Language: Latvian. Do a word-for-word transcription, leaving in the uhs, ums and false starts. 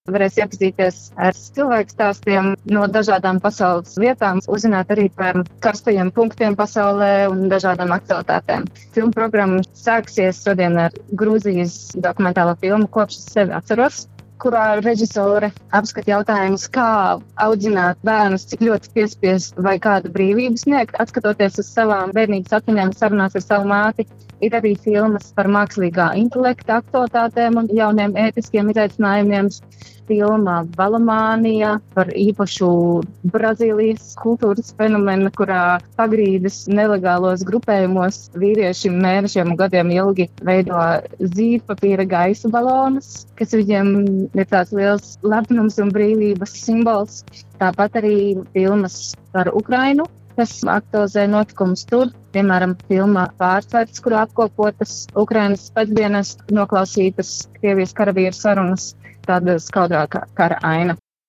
Varēs iepazīties ar cilvēku stāstiem no dažādām pasaules vietām, uzzināt arī par karstajiem punktiem pasaulē un dažādām aktualitātēm. Filmu programma sāksies šodien ar Grūzijas dokumentālo filmu Kopš es sevi atceros, kurā režisore apskata jautājumus, kā audzināt bērnus, cik ļoti piespiest vai kādu brīvību sniegt, atskatoties uz savām bērnības atmiņām, sarunās ar savu māti. Ir arī filmas par mākslīgā intelekta aktualitātēm un jauniem ētiskiem izaicinājumiem. Filma Balamānija par īpašu Brazīlijas kultūras fenomenu, kurā pagrīdes nelegālos grupējumos vīrieši mēnešiem un gadiem ilgi veido zīdpapīra gaisa balonus, kas viņiem ir tāds liels lepnums un brīvības simbols. Tāpat arī filmas par Ukrainu, kas aktualizē notikumus tur. Piemēram, filmā Pārtverts, kurā apkopotas Ukrainas pēcdienas noklausītas Krievijas karavīru sarunas, tāda skaudrākā kara aina.